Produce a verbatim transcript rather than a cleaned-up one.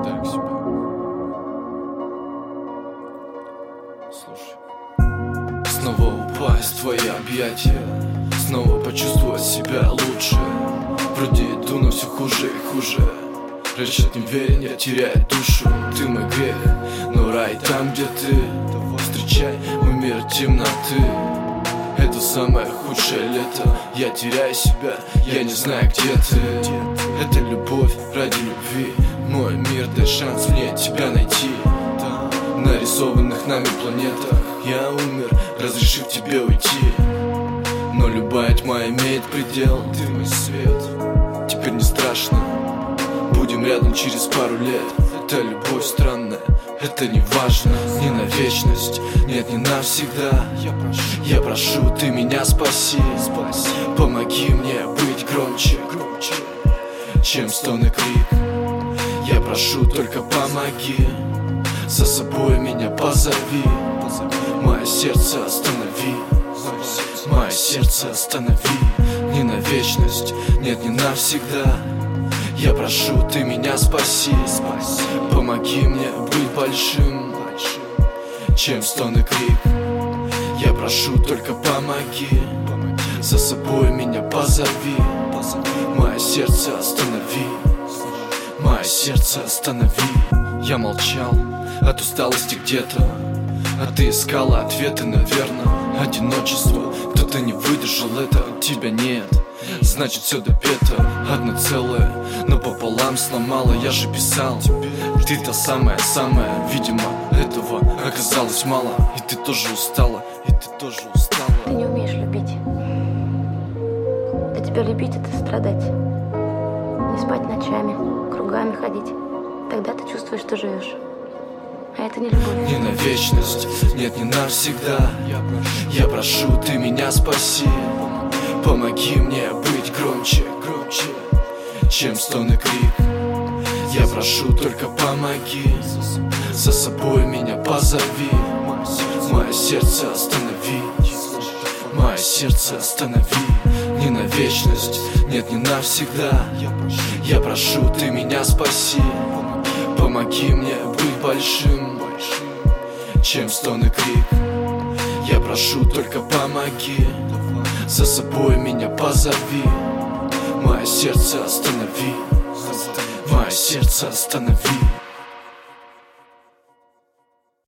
Так себе. Слушай. Снова упасть в твои объятия, снова почувствовать себя лучше. Вроде иду, но все хуже и хуже. Рычит неверие, теряет душу. Ты мой грех, но рай там, где ты. Встречай мой мир темноты. Это самое худшее лето. Я теряю себя, я не знаю, где ты. Это любовь ради любви. Мой мир, дай шанс мне тебя найти. На нарисованных нами планетах я умер, разрешив тебе уйти. Но любая тьма имеет предел. Ты мой свет, теперь не страшно. Будем рядом через пару лет. Это любовь странная, это не важно. Не на вечность, нет, не навсегда. Я прошу, я прошу, ты меня спаси. Спаси. Помоги мне быть громче, громче, чем стон и крик. Я прошу, только помоги. За собой меня позови. Мое сердце останови. Мое сердце останови. Не на вечность, нет, не навсегда. Я прошу, ты меня спаси. Спаси. Помоги мне быть большим, чем стон и крик. Я прошу, только помоги. За собой меня позови. Мое сердце останови. Мое сердце останови. Я молчал от усталости где-то, а ты искала ответы, наверное. Одиночество, кто-то не выдержал это. Тебя нет, значит все допето. Одно целое, но пополам сломала. Я же писал, ты та самая-самая. Видимо, этого оказалось мало. И ты тоже устала, и ты тоже устала. Ты не умеешь любить. Для тебя любить — это страдать. Не спать ночами, кругами ходить. Тогда ты чувствуешь, что живешь. А это не любовь. Не на вечность, нет, не навсегда. Я прошу, ты меня спаси. Помоги мне быть громче, громче, чем стон и крик. Я прошу, только помоги. За собой меня позови. Мое сердце останови. Мое сердце останови. Не на вечность, нет, не навсегда. Я прошу, ты меня спаси. Помоги мне быть большим, чем стон и крик. Я прошу, только помоги. За собой меня позови. Мое сердце останови. Мое сердце останови.